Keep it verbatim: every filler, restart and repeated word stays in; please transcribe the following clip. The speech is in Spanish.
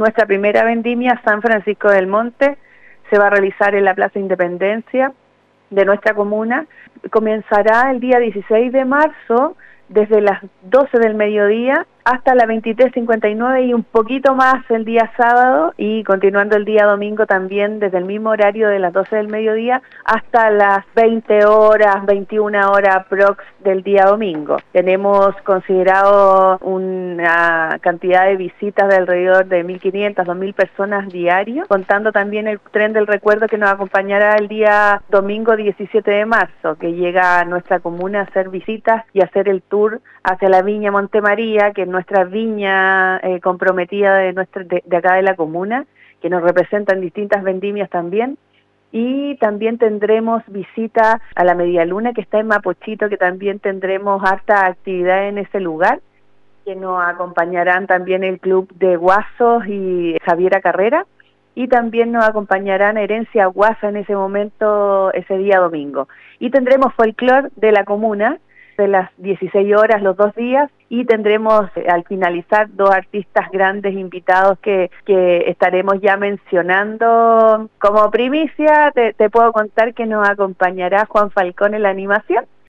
Nuestra primera vendimia, San Francisco del Monte, se va a realizar en la Plaza Independencia de nuestra comuna. Comenzará el día dieciséis de marzo, desde las doce del mediodía hasta las veintitrés cincuenta y nueve y un poquito más el día sábado, y continuando el día domingo también desde el mismo horario de las doce del mediodía hasta las veinte horas, veintiuna horas prox del día domingo. Tenemos considerado una cantidad de visitas de alrededor de mil quinientas, dos mil personas diarios, contando también el tren del recuerdo que nos acompañará el día domingo diecisiete de marzo, que llega a nuestra comuna a hacer visitas y hacer el tour hacia la Viña Montemaría, que es nuestra viña eh, comprometida de, nuestra, de, de acá de la comuna, que nos representa en distintas vendimias también. Y también tendremos visita a la Media Luna, que está en Mapochito, que también tendremos harta actividad en ese lugar, que nos acompañarán también el Club de Guasos y Javiera Carrera, y también nos acompañarán Herencia Guasa en ese momento, ese día domingo. Y tendremos folclore de la comuna, de las dieciséis horas los dos días, y tendremos eh, al finalizar dos artistas grandes invitados que, que estaremos ya mencionando. Como primicia te, te puedo contar que nos acompañará Juan Falcón en la animación,